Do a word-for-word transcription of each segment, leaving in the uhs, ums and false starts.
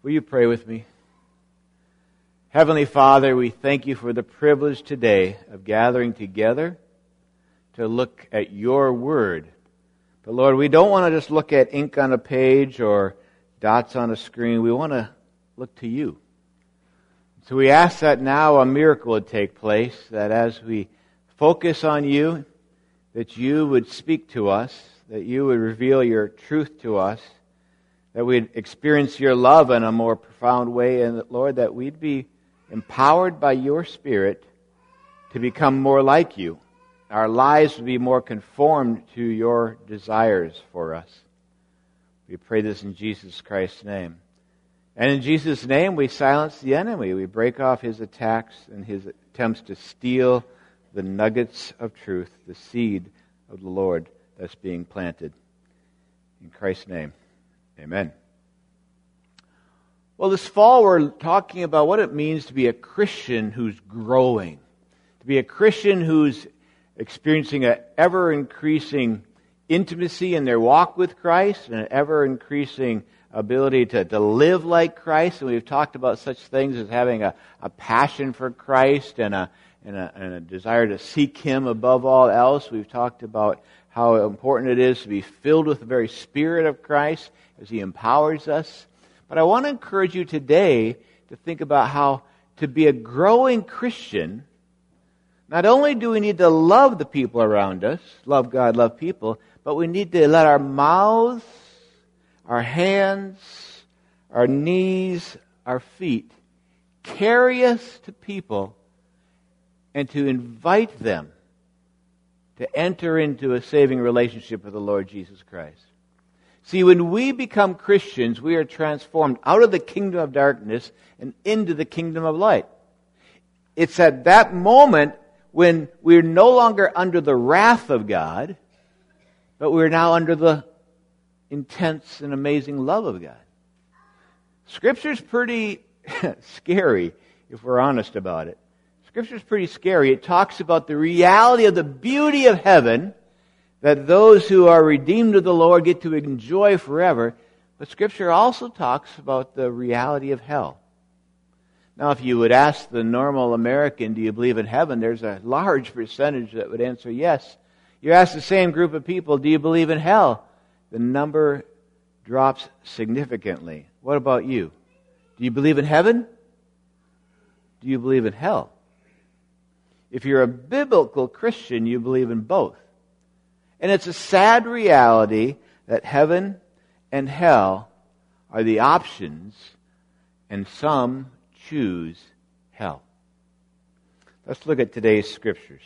Will you pray with me? Heavenly Father, we thank you for the privilege today of gathering together to look at your word. But Lord, we don't want to just look at ink on a page or dots on a screen. We want to look to you. So we ask that now a miracle would take place, that as we focus on you, that you would speak to us, that you would reveal your truth to us, that we'd experience your love in a more profound way, and that, Lord, that we'd be empowered by your Spirit to become more like you. Our lives would be more conformed to your desires for us. We pray this in Jesus Christ's name. And in Jesus' name, we silence the enemy. We break off his attacks and his attempts to steal the nuggets of truth, the seed of the Lord that's being planted. In Christ's name, amen. Well, this fall we're talking about what it means to be a Christian who's growing, to be a Christian who's experiencing an ever-increasing intimacy in their walk with Christ and an ever-increasing ability to, to live like Christ. And we've talked about such things as having a, a passion for Christ and a, and, a, and a desire to seek Him above all else. We've talked about how important it is to be filled with the very Spirit of Christ as He empowers us. But I want to encourage you today to think about how to be a growing Christian, not only do we need to love the people around us, love God, love people, but we need to let our mouths, our hands, our knees, our feet carry us to people and to invite them to enter into a saving relationship with the Lord Jesus Christ. See, when we become Christians, we are transformed out of the kingdom of darkness and into the kingdom of light. It's at that moment when we're no longer under the wrath of God, but we're now under the intense and amazing love of God. Scripture's pretty scary, if we're honest about it. Scripture's pretty scary. It talks about the reality of the beauty of heaven, that those who are redeemed of the Lord get to enjoy forever. But Scripture also talks about the reality of hell. Now, if you would ask the normal American, do you believe in heaven? There's a large percentage that would answer yes. You ask the same group of people, do you believe in hell? The number drops significantly. What about you? Do you believe in heaven? Do you believe in hell? If you're a biblical Christian, you believe in both. And it's a sad reality that heaven and hell are the options, and some choose hell. Let's look at today's scriptures.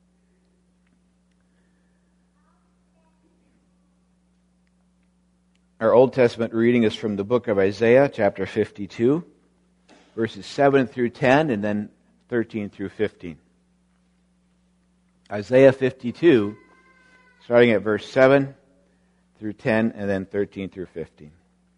Our Old Testament reading is from the book of Isaiah, chapter fifty-two, verses seven through ten, and then thirteen through fifteen. Isaiah fifty-two, starting at verse seven through ten, and then thirteen through fifteen.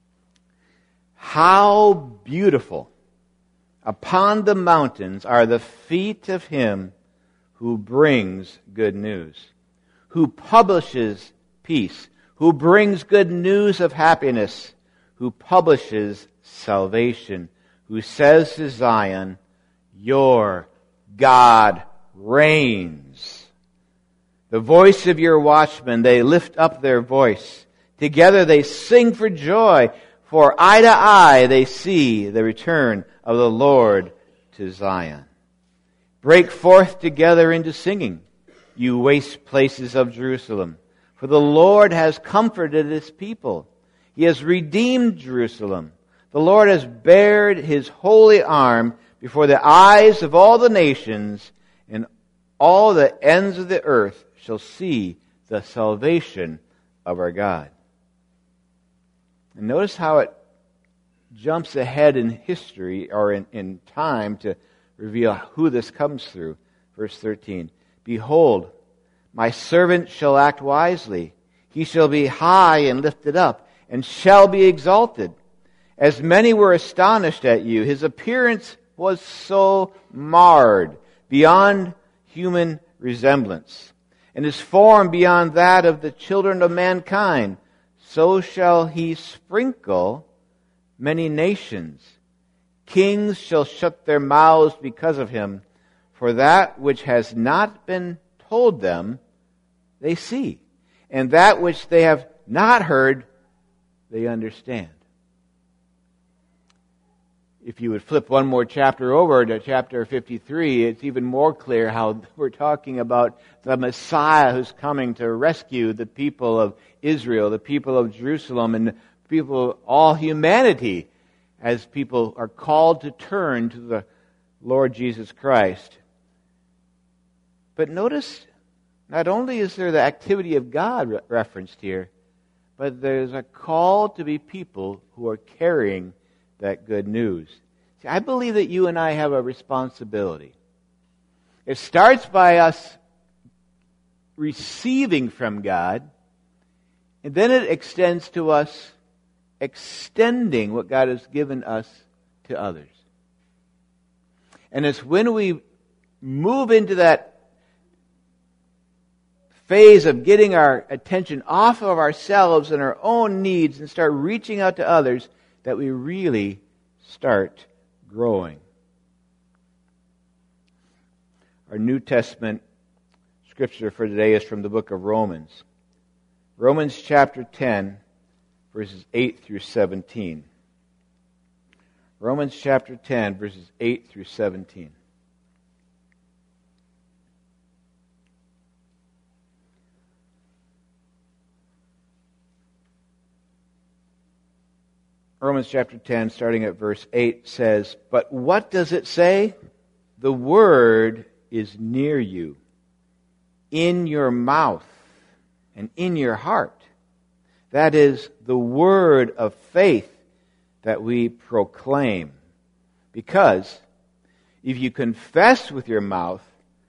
How beautiful upon the mountains are the feet of him who brings good news, who publishes peace, who brings good news of happiness, who publishes salvation, who says to Zion, your God reigns. The voice of your watchmen, they lift up their voice. Together they sing for joy, for eye to eye they see the return of the Lord to Zion. Break forth together into singing, you waste places of Jerusalem. For the Lord has comforted His people. He has redeemed Jerusalem. The Lord has bared His holy arm before the eyes of all the nations, and all the ends of the earth shall see the salvation of our God. And notice how it jumps ahead in history or in, in time to reveal who this comes through. Verse thirteen, behold, my servant shall act wisely. He shall be high and lifted up, and shall be exalted. As many were astonished at you, his appearance was so marred beyond human resemblance, and his form beyond that of the children of mankind. So shall he sprinkle many nations. Kings shall shut their mouths because of him, for that which has not been told them, they see, and that which they have not heard, they understand. If you would flip one more chapter over to chapter fifty-three, it's even more clear how we're talking about the Messiah who's coming to rescue the people of Israel, the people of Jerusalem, and the people of all humanity, as people are called to turn to the Lord Jesus Christ. But notice, not only is there the activity of God re- referenced here, but there's a call to be people who are carrying that good news. See, I believe that you and I have a responsibility. It starts by us receiving from God, and then it extends to us extending what God has given us to others. And it's when we move into that phase of getting our attention off of ourselves and our own needs and start reaching out to others that we really start growing. Our New Testament scripture for today is from the book of Romans. Romans chapter ten, verses eight through seventeen. Romans chapter ten, verses eight through seventeen. Romans chapter ten, starting at verse eight, says, "But what does it say? The word is near you, in your mouth and in your heart. That is the word of faith that we proclaim. Because if you confess with your mouth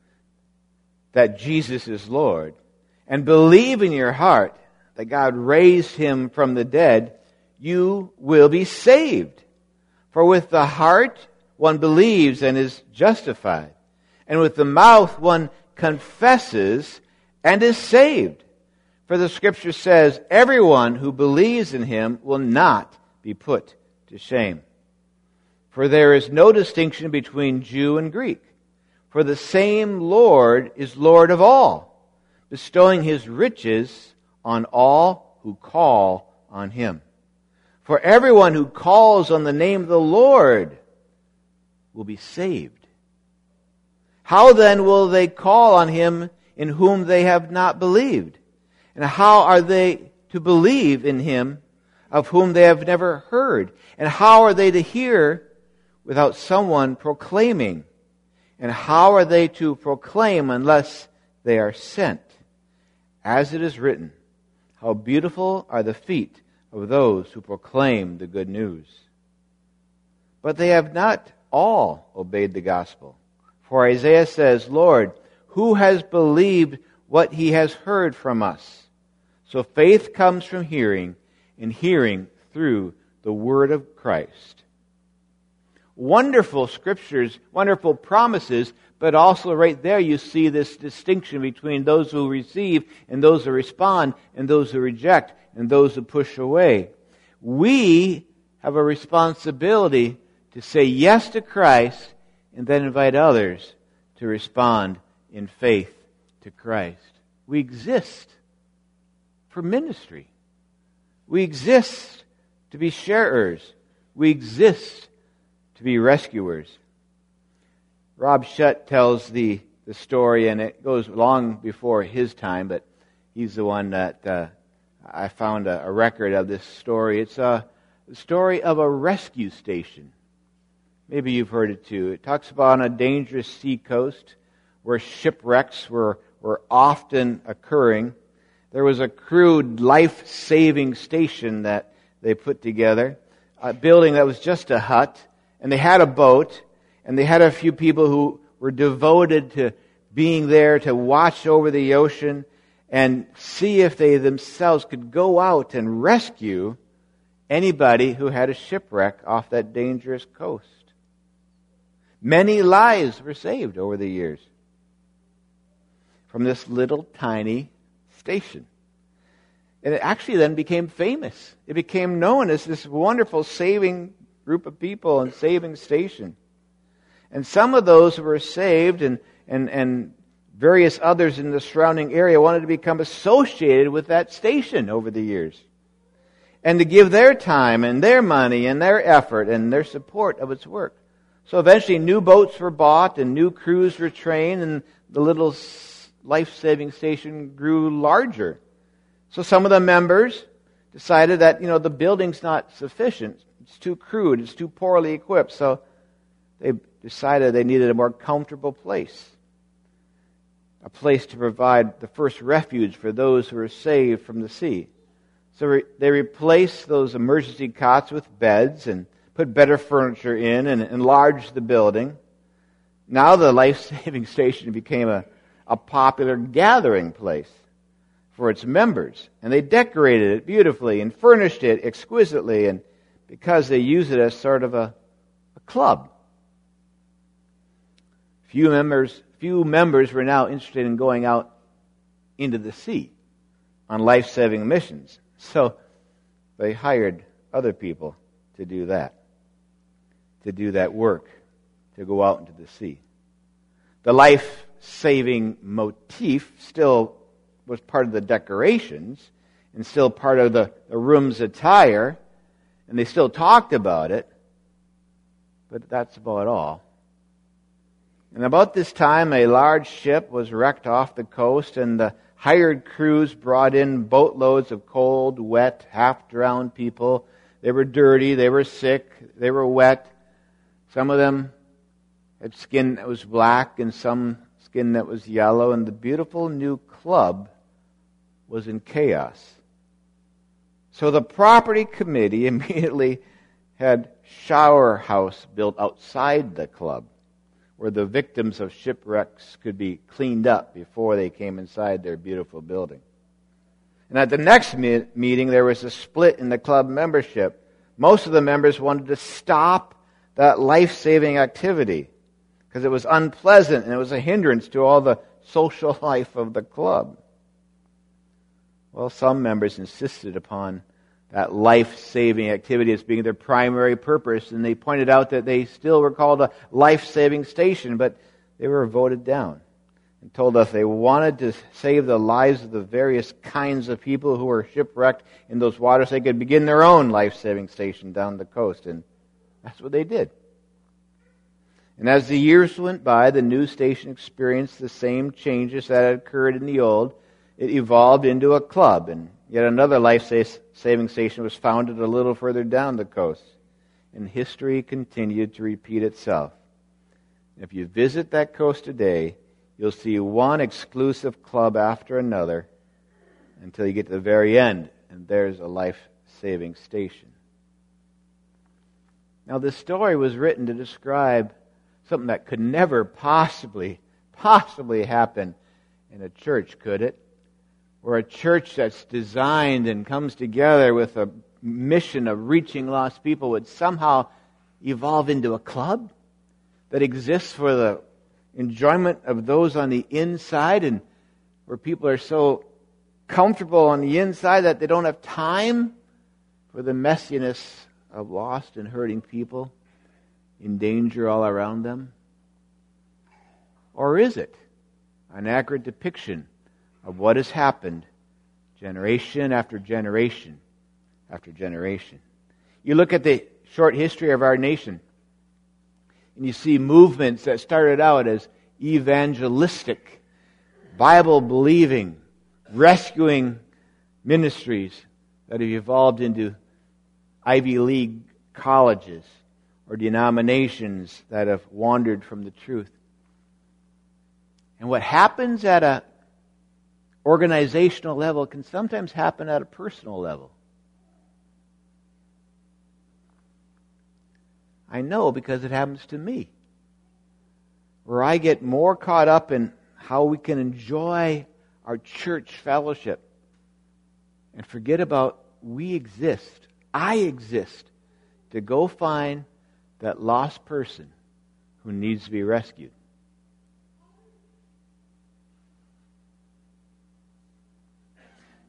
that Jesus is Lord, and believe in your heart that God raised him from the dead, you will be saved. For with the heart one believes and is justified, and with the mouth one confesses and is saved. For the Scripture says, everyone who believes in him will not be put to shame. For there is no distinction between Jew and Greek, for the same Lord is Lord of all, bestowing his riches on all who call on him. For everyone who calls on the name of the Lord will be saved. How then will they call on him in whom they have not believed? And how are they to believe in him of whom they have never heard? And how are they to hear without someone proclaiming? And how are they to proclaim unless they are sent? As it is written, how beautiful are the feet of those who proclaim the good news. But they have not all obeyed the gospel. For Isaiah says, Lord, who has believed what he has heard from us? So faith comes from hearing, and hearing through the word of Christ. Wonderful scriptures, wonderful promises, but also right there you see this distinction between those who receive and those who respond and those who reject and those who push away. We have a responsibility to say yes to Christ and then invite others to respond in faith to Christ. We exist for ministry. We exist to be sharers. We exist to be rescuers. Rob Shutt tells the, the story, and it goes long before his time, but he's the one that uh, I found a, a record of this story. It's a story of a rescue station. Maybe you've heard it too. It talks about on a dangerous sea coast where shipwrecks were, were often occurring. There was a crude life-saving station that they put together, a building that was just a hut, and they had a boat, and they had a few people who were devoted to being there to watch over the ocean and see if they themselves could go out and rescue anybody who had a shipwreck off that dangerous coast. Many lives were saved over the years from this little tiny station. And it actually then became famous. It became known as this wonderful saving group of people and saving station. And some of those who were saved and, and, and various others in the surrounding area wanted to become associated with that station over the years. And to give their time and their money and their effort and their support of its work. So eventually new boats were bought and new crews were trained and the little life-saving station grew larger. So some of the members decided that, you know, the building's not sufficient. It's too crude. It's too poorly equipped. So they decided they needed a more comfortable place. A place to provide the first refuge for those who were saved from the sea. So re- they replaced those emergency cots with beds and put better furniture in and enlarged the building. Now the life-saving station became a, a popular gathering place for its members. And they decorated it beautifully and furnished it exquisitely, and because they use it as sort of a, a club. Few members, few members were now interested in going out into the sea on life-saving missions. So they hired other people to do that, to do that work, to go out into the sea. The life-saving motif still was part of the decorations and still part of the, the room's attire, and they still talked about it, but that's about all. And about this time, a large ship was wrecked off the coast, and the hired crews brought in boatloads of cold, wet, half-drowned people. They were dirty, they were sick, they were wet. Some of them had skin that was black and some skin that was yellow, and the beautiful new club was in chaos. So the property committee immediately had shower house built outside the club, where the victims of shipwrecks could be cleaned up before they came inside their beautiful building. And at the next me- meeting, there was a split in the club membership. Most of the members wanted to stop that life-saving activity because it was unpleasant and it was a hindrance to all the social life of the club. Well, some members insisted upon that life-saving activity as being their primary purpose, and they pointed out that they still were called a life-saving station, but they were voted down and told us they wanted to save the lives of the various kinds of people who were shipwrecked in those waters. They could begin their own life-saving station down the coast, and that's what they did. And as the years went by, the new station experienced the same changes that had occurred in the old. It evolved into a club, and yet another life-saving station was founded a little further down the coast. And history continued to repeat itself. If you visit that coast today, you'll see one exclusive club after another until you get to the very end, and there's a life-saving station. Now, this story was written to describe something that could never possibly, possibly happen in a church, could it? Or a church that's designed and comes together with a mission of reaching lost people would somehow evolve into a club that exists for the enjoyment of those on the inside, and where people are so comfortable on the inside that they don't have time for the messiness of lost and hurting people in danger all around them? Or is it an accurate depiction of what has happened generation after generation after generation? You look at the short history of our nation, and you see movements that started out as evangelistic, Bible-believing, rescuing ministries that have evolved into Ivy League colleges or denominations that have wandered from the truth. And what happens at a organizational level can sometimes happen at a personal level. I know because it happens to me. Where I get more caught up in how we can enjoy our church fellowship and forget about we exist, I exist, to go find that lost person who needs to be rescued.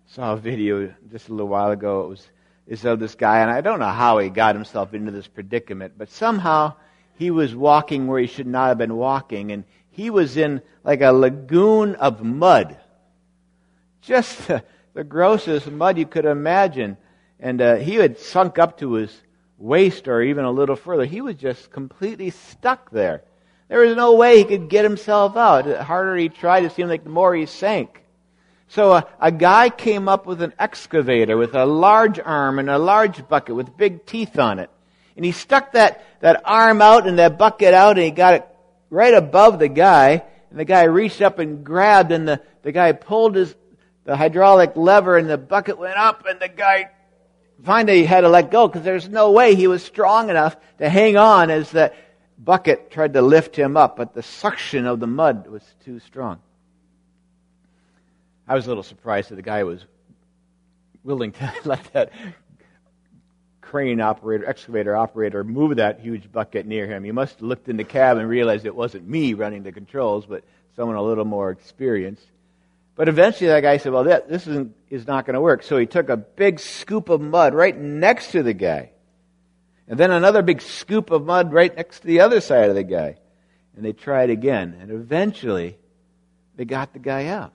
Saw a video just a little while ago. It was is of this guy, and I don't know how he got himself into this predicament, but somehow he was walking where he should not have been walking, and he was in like a lagoon of mud. Just the, the grossest mud you could imagine. And uh, he had sunk up to his waist or even a little further. He was just completely stuck there. There was no way he could get himself out. The harder he tried, it seemed like the more he sank. So a, a guy came up with an excavator with a large arm and a large bucket with big teeth on it. And he stuck that, that arm out and that bucket out, and he got it right above the guy. And the guy reached up and grabbed, and the, the guy pulled his the hydraulic lever, and the bucket went up, and the guy finally had to let go because there's no way he was strong enough to hang on as the bucket tried to lift him up, but the suction of the mud was too strong. I was a little surprised that the guy was willing to let that crane operator, excavator operator move that huge bucket near him. He must have looked in the cab and realized it wasn't me running the controls, but someone a little more experienced. But eventually that guy said, well, that, this isn't, is not going to work. So he took a big scoop of mud right next to the guy. And then another big scoop of mud right next to the other side of the guy. And they tried again. And eventually they got the guy out.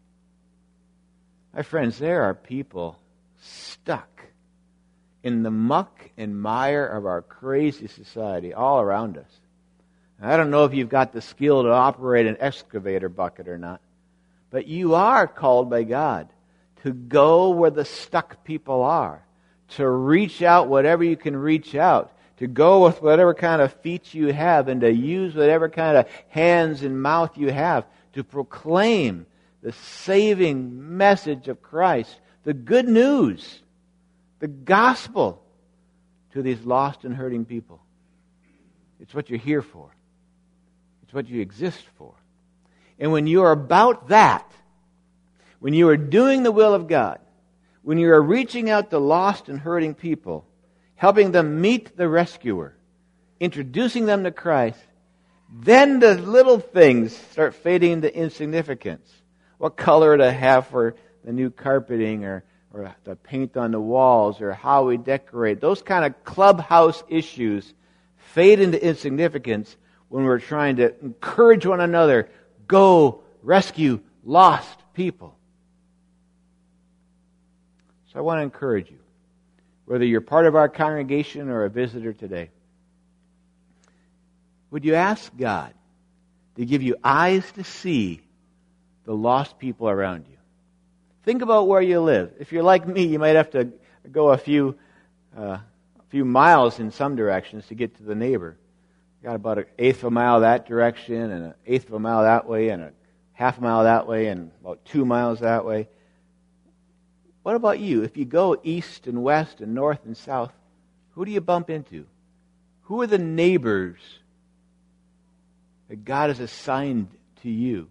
My friends, there are people stuck in the muck and mire of our crazy society all around us. I don't know if you've got the skill to operate an excavator bucket or not, but you are called by God to go where the stuck people are, to reach out whatever you can reach out, to go with whatever kind of feet you have, and to use whatever kind of hands and mouth you have to proclaim the saving message of Christ, the good news, the gospel to these lost and hurting people. It's what you're here for. It's what you exist for. And when you are about that, when you are doing the will of God, when you are reaching out to lost and hurting people, helping them meet the rescuer, introducing them to Christ, then the little things start fading into insignificance. What color to have for the new carpeting, or, or the paint on the walls, or how we decorate. Those kind of clubhouse issues fade into insignificance when we're trying to encourage one another, go rescue lost people. So I want to encourage you, whether you're part of our congregation or a visitor today, would you ask God to give you eyes to see the lost people around you? Think about where you live. If you're like me, you might have to go a few uh, a few miles in some directions to get to the neighbor. You got about an eighth of a mile that direction, and an eighth of a mile that way, and a half a mile that way, and about two miles that way. What about you? If you go east and west and north and south, who do you bump into? Who are the neighbors that God has assigned to you?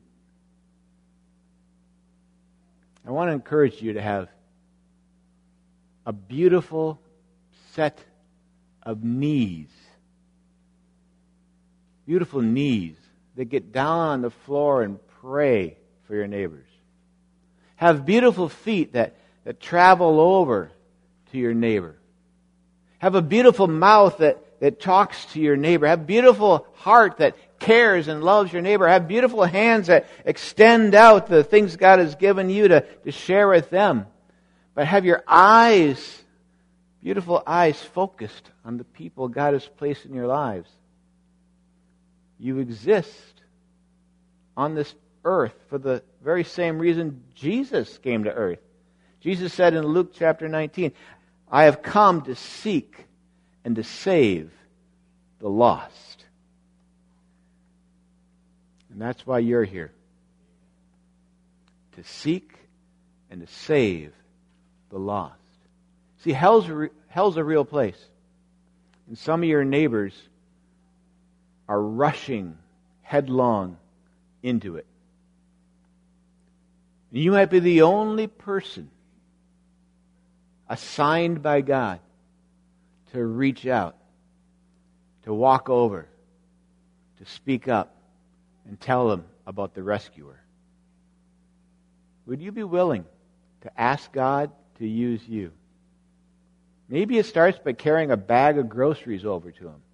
I want to encourage you to have a beautiful set of knees. Beautiful knees that get down on the floor and pray for your neighbors. Have beautiful feet that, that travel over to your neighbor. Have a beautiful mouth that, that talks to your neighbor. Have a beautiful heart that cares and loves your neighbor. Have beautiful hands that extend out the things God has given you to, to share with them. But have your eyes, beautiful eyes, focused on the people God has placed in your lives. You exist on this earth for the very same reason Jesus came to earth. Jesus said in Luke chapter nineteen, I have come to seek and to save the lost. And that's why you're here. To seek and to save the lost. See, hell's a, re- hell's a real place. And some of your neighbors are rushing headlong into it. And you might be the only person assigned by God to reach out, to walk over, to speak up, and tell them about the rescuer. Would you be willing to ask God to use you. Maybe it starts by carrying a bag of groceries over to Him.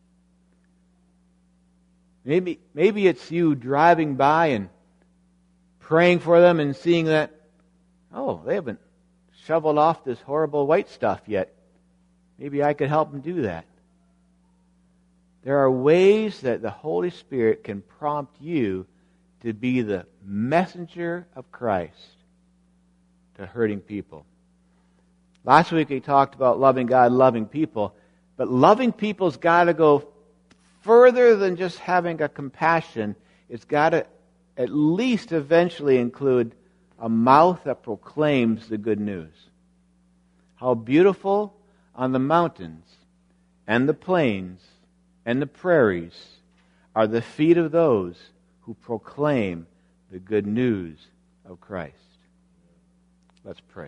Maybe, maybe it's you driving by and praying for them and seeing that, oh, they haven't shoveled off this horrible white stuff yet. Maybe I could help them do that. There are ways that the Holy Spirit can prompt you to be the messenger of Christ to hurting people. Last week we talked about loving God, loving people, but loving people's got to go further than just having a compassion. It's got to at least eventually include a mouth that proclaims the good news. How beautiful on the mountains and the plains and the prairies are the feet of those who proclaim the good news of Christ. Let's pray.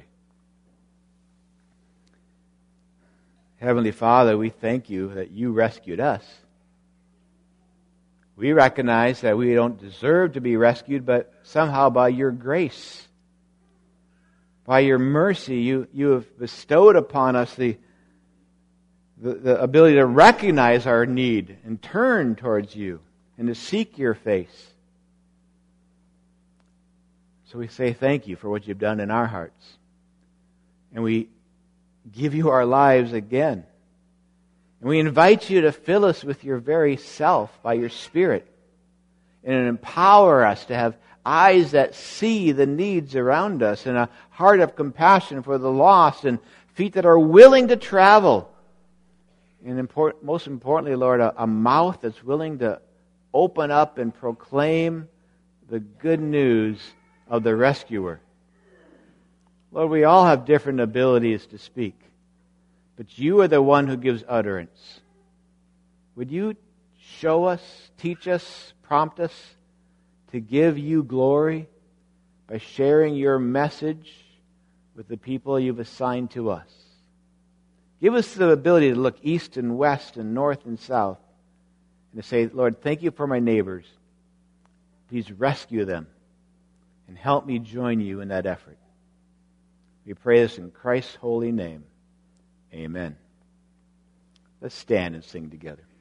Heavenly Father, we thank you that you rescued us. We recognize that we don't deserve to be rescued, but somehow by your grace, by your mercy, you, you have bestowed upon us the, the, the ability to recognize our need and turn towards you and to seek your face. So we say thank you for what you've done in our hearts. And we give you our lives again. And we invite you to fill us with your very self by your Spirit and empower us to have eyes that see the needs around us and a heart of compassion for the lost and feet that are willing to travel. And import, most importantly, Lord, a, a mouth that's willing to open up and proclaim the good news of the rescuer. Lord, we all have different abilities to speak, but you are the one who gives utterance. Would you show us, teach us, prompt us to give you glory by sharing your message with the people you've assigned to us? Give us the ability to look east and west and north and south and to say, Lord, thank you for my neighbors. Please rescue them and help me join you in that effort. We pray this in Christ's holy name. Amen. Let's stand and sing together.